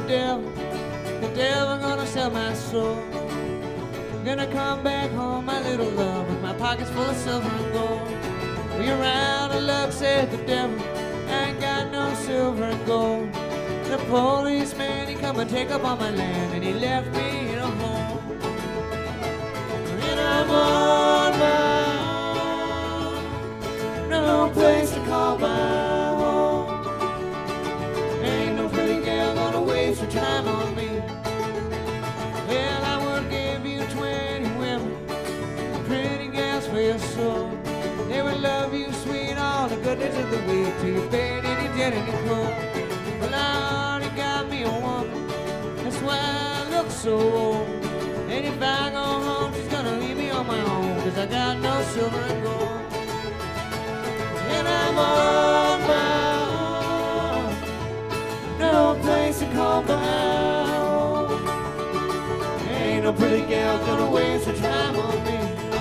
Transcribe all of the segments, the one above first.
the devil gonna sell my soul. Gonna come back home, my little love, with my pockets full of silver and gold. We around of luck, said the devil, I ain't got no silver and gold. The policeman, he come and take up all my land, and he left me in a home. And I'm on my own, no place to call my home. Ain't no pretty gal gonna waste her time on me. Well, I would give you 20 women, pretty gals for your soul. They would love you sweet, all the goodness of the week, till you paid any debt, any cold. Well, I already got me a woman, that's why I look so old. And if I go home, she's gonna leave me on my own, 'cause I got no silver and gold. And I'm on my own, no place to call my home. Ain't no pretty gal gonna waste her time on me.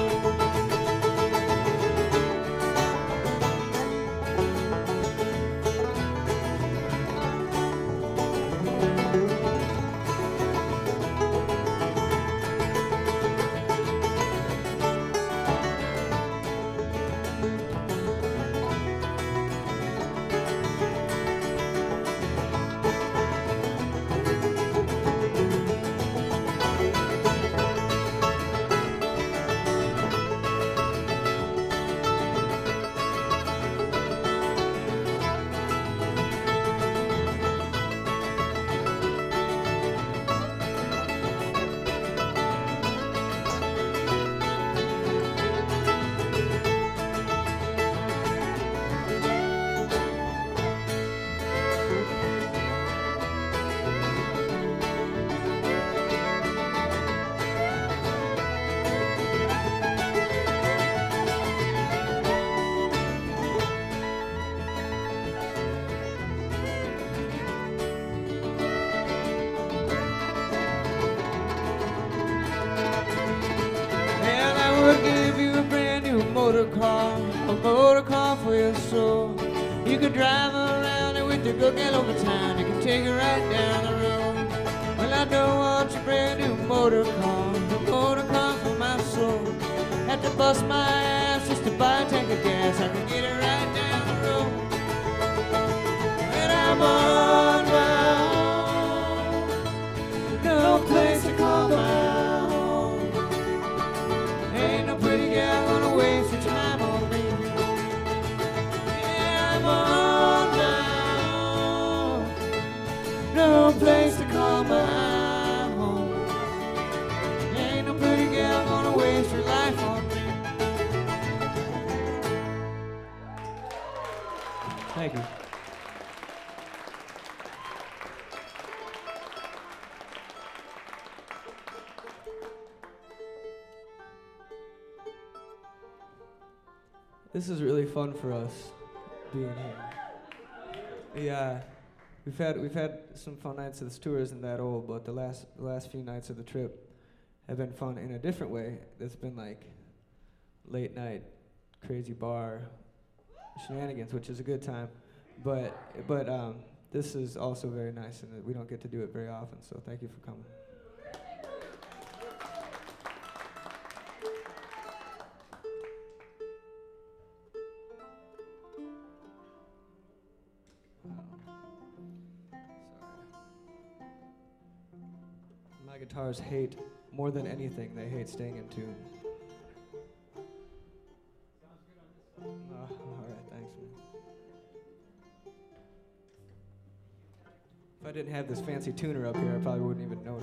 A motor car for your soul. You could drive around it with the good gal over time. You can take her right down the road. Well, I don't want your brand new motor car, a motor car for my soul. Have to bust my ass just to buy a tank of gas. I can get it right down the road. And I'm on my own, no place to call my home. Ain't no pretty gal gonna waste your time on me. Yeah, I'm on my own, no place to call my home. Ain't no pretty gal gonna waste her life on me. Thank you. This is really fun for us being here. Yeah, we've had some fun nights. This tour isn't that old, but the last few nights of the trip have been fun in a different way. It's been like late night, crazy bar shenanigans, which is a good time. But this is also very nice, and we don't get to do it very often. So thank you for coming. My guitars hate, more than anything, they hate staying in tune. All right, thanks, man. If I didn't have this fancy tuner up here, I probably wouldn't even know